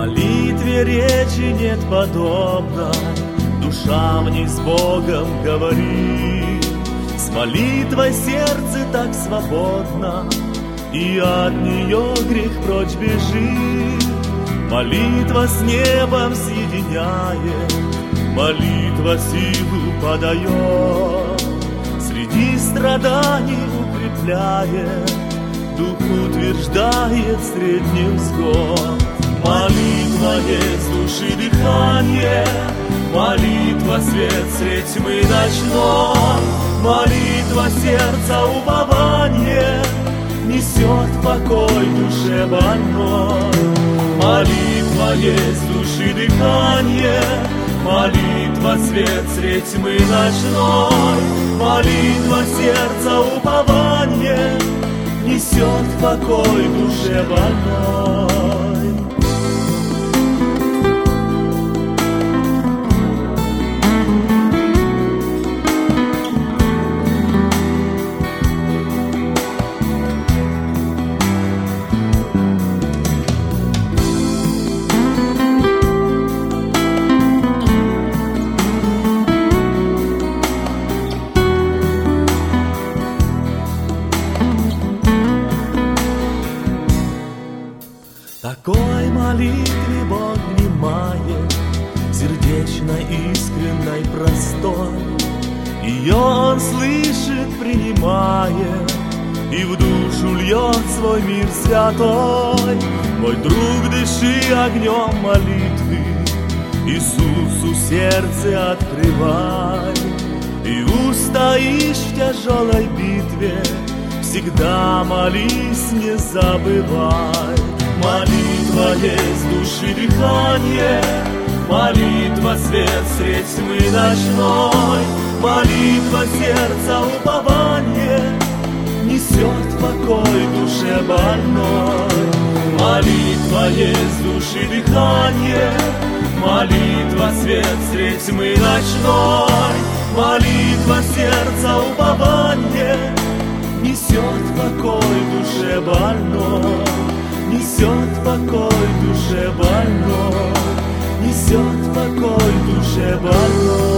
Молитве речи нет подобной, душа в ней с Богом говорит. С молитвой сердце так свободно, и от нее грех прочь бежит. Молитва с небом соединяет, молитва силу подает, среди страданий укрепляет, дух утверждает средний взгод. Молитва есть души дыхание, молитва свет средь тьмы ночной, молитва сердца упование несет покой душе больной. Молитва есть души дыхание, молитва свет средь тьмы ночной, молитва сердца упование несет покой душе больной. Такой молитве Бог внимает, сердечной, искренной, простой. Ее Он слышит, принимает, и в душу льет свой мир святой. Мой друг, дыши огнем молитвы, Иисусу сердце открывай. И устоишь в тяжелой битве, всегда молись, не забывай. Молитва есть души дыхание, молитва свет средь тьмы ночной, молитва сердца упование несет покой душе больной. Молитва есть души дыхание, молитва свет средь тьмы ночной, молитва сердца упование несет покой душе больной. Несет покой душе больной, несет покой душе больной.